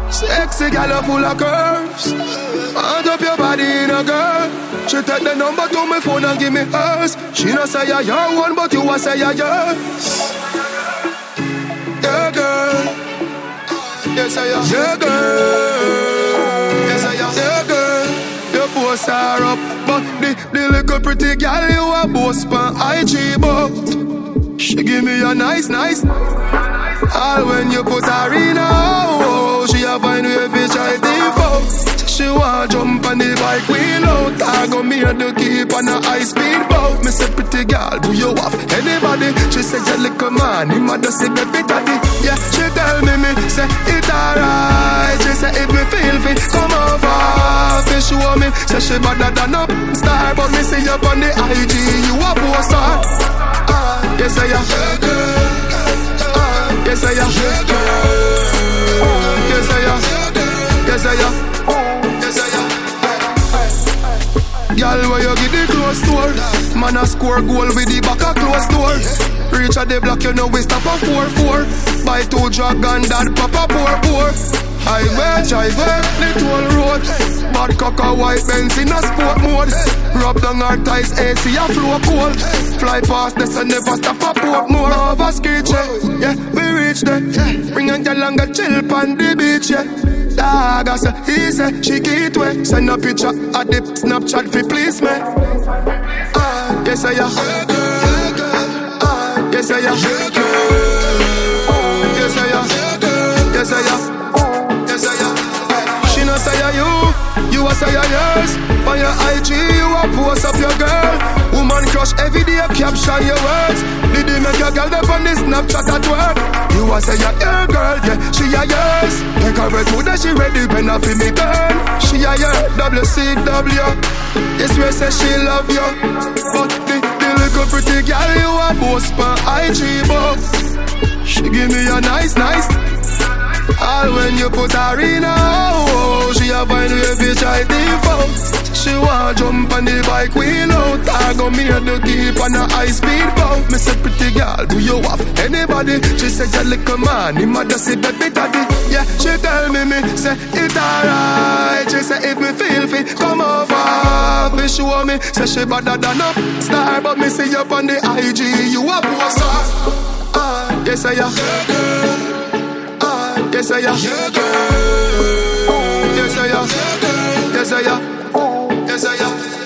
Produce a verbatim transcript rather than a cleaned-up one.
Sexy gal full of curves. Hand up your body in a girl. She take the number to my phone and give me hers. She no say you're your one, but you a say you're yours. Yeah, girl. Yes, I am. Yeah, girl. Yes, I am. Yeah, girl. You post her up, but the, the little pretty girl you a boast pan I G, but she give me a nice, nice. All when you put her in a oh, she a find way if you try to fall. She want jump on the bike wheel out. I go me and to keep on a high speed boat. Me say pretty girl, do you have anybody? She say you little man, him a just say baby daddy. Yeah, she tell me me say it alright. She say if me feel fit, come over. She show me say she better than a star, but me see you on the I G, you a poster. Uh, yes I am. Yeah, girl. Uh, yes I am. Yeah, girl. Yes I am. Yes I am. Girl, where you get the close door? Man a score goal with the back a closed door. Reach at the block, you know we stop a four four. Buy two dragon, that pop a pour pour. Highway, driveway, the toll road. Bad cock a white Benz in a sport mode. Rub down our ties, A C a flow cold. Fly past this and never stop a port more. Over screech, yeah, we reach there. Bring a girl and go chill on the beach, yeah. Dog, I say, he say, she get way. Send a picture at the Snapchat fi please me. Ah, yes I am. Ah, yes I am. Yes I am. Yes I am. Yes I am. She no say you, you a say yours. On your I G, you a post up your girl. Woman crush every day, caption your words. Did you make your girl up on this Snapchat at work? You a say you're your girl, yeah, she a yours. Take her breath to that she ready, pen up in me turn. She a your W C W. This way say she love you. But the, the little pretty girl you a boast pan I G, but she give me a nice, nice. All when you put her in a oh, she a find way if you try to fall. She want jump on the bike wheel out. I go me and to keep on a high speed boat. Me say pretty girl, do you have anybody? She say you little man, him a just say baby daddy. Yeah, she tell me me say it alright. She say if me feel fit, come over. Me show me say she better than a star, but me see you on the I G, you a poster. Ah, uh, yes I am. Ah, uh, yes I am. Yes I am. Yes I am. Yes I am.